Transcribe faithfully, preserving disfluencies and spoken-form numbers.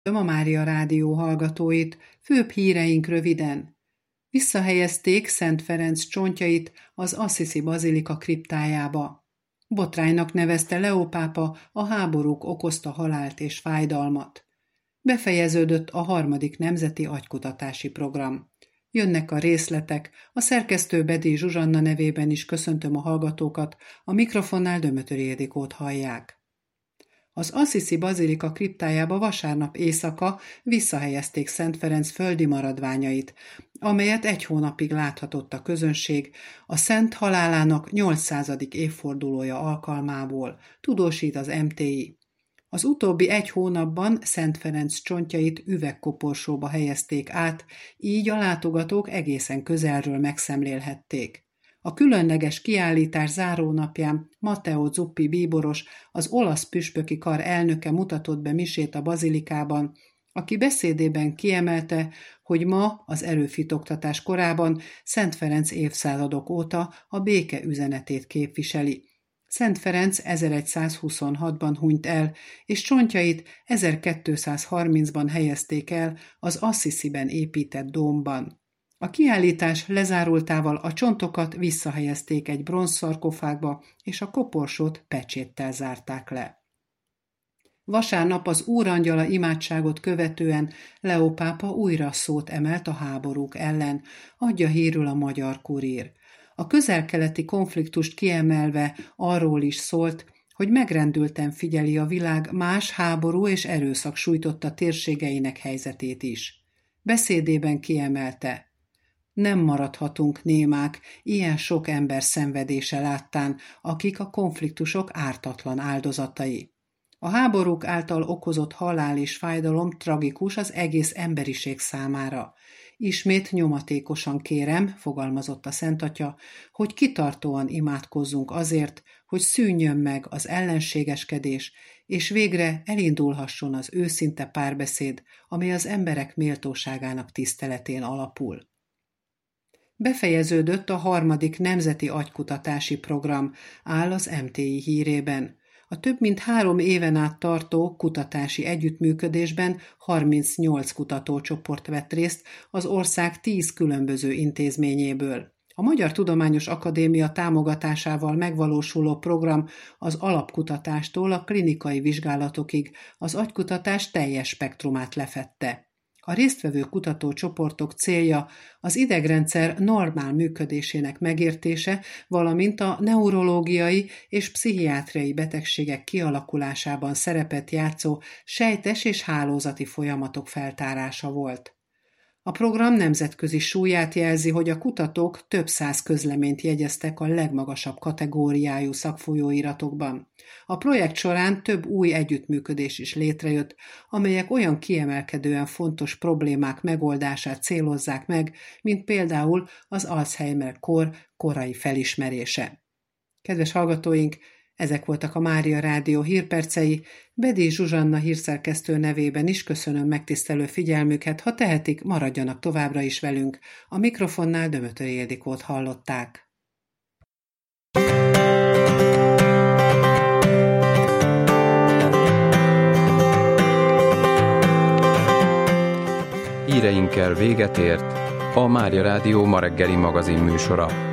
A Mária Rádió hallgatóit, főbb híreink röviden. Visszahelyezték Szent Ferenc csontjait az Assisi bazilika kriptájába. Botránynak nevezte Leó pápa a háborúk okozta halált és fájdalmat. Befejeződött a harmadik nemzeti agykutatási program. Jönnek a részletek, a szerkesztő Bedély Zsuzsanna nevében is köszöntöm a hallgatókat, a mikrofonnál Dömötöri Ildikót hallják. Az Assisi bazilika kriptájába vasárnap éjszaka visszahelyezték Szent Ferenc földi maradványait, amelyet egy hónapig láthatott a közönség a szent halálának nyolcszázadik évfordulója alkalmából, tudósít az em té i. Az utóbbi egy hónapban Szent Ferenc csontjait üvegkoporsóba helyezték át, így a látogatók egészen közelről megszemlélhették. A különleges kiállítás zárónapján Matteo Zuppi bíboros, az olasz püspöki kar elnöke mutatott be misét a bazilikában, aki beszédében kiemelte, hogy ma az erőfitoktatás korában Szent Ferenc évszázadok óta a béke üzenetét képviseli. Szent Ferenc ezeregyszázhuszonhatban hunyt el, és csontjait ezerkétszázharmincban helyezték el az Assisiben épített dómban. A kiállítás lezárultával a csontokat visszahelyezték egy bronzszarkofágba, és a koporsót pecséttel zárták le. Vasárnap az Úrangyala imádságot követően Leó pápa újra szót emelt a háborúk ellen, adja hírül a Magyar Kurír. A közel-keleti konfliktust kiemelve arról is szólt, hogy megrendülten figyeli a világ más háború és erőszak sújtotta térségeinek helyzetét is. Beszédében kiemelte: nem maradhatunk némák ilyen sok ember szenvedése láttán, akik a konfliktusok ártatlan áldozatai. A háborúk által okozott halál és fájdalom tragikus az egész emberiség számára. Ismét nyomatékosan kérem, fogalmazott a Szentatya, hogy kitartóan imádkozzunk azért, hogy szűnjön meg az ellenségeskedés, és végre elindulhasson az őszinte párbeszéd, ami az emberek méltóságának tiszteletén alapul. Befejeződött a harmadik nemzeti agykutatási program, áll az em té i hírében. A több mint három éven át tartó kutatási együttműködésben harmincnyolc kutatócsoport vett részt az ország tíz különböző intézményéből. A Magyar Tudományos Akadémia támogatásával megvalósuló program az alapkutatástól a klinikai vizsgálatokig az agykutatás teljes spektrumát lefedte. A résztvevő kutatócsoportok célja az idegrendszer normál működésének megértése, valamint a neurológiai és pszichiátriai betegségek kialakulásában szerepet játszó sejtes és hálózati folyamatok feltárása volt. A program nemzetközi súlyát jelzi, hogy a kutatók több száz közleményt jegyeztek a legmagasabb kategóriájú szakfolyóiratokban. A projekt során több új együttműködés is létrejött, amelyek olyan kiemelkedően fontos problémák megoldását célozzák meg, mint például az Alzheimer-kór korai felismerése. Kedves hallgatóink, ezek voltak a Mária Rádió hírpercei, Bedély Zsuzsanna hírszerkesztő nevében is köszönöm megtisztelő figyelmüket, ha tehetik, maradjanak továbbra is velünk. A mikrofonnál Dömötöri Ildikót hallották. Híreinkkel véget ért a Mária Rádió ma reggeli magazin műsora.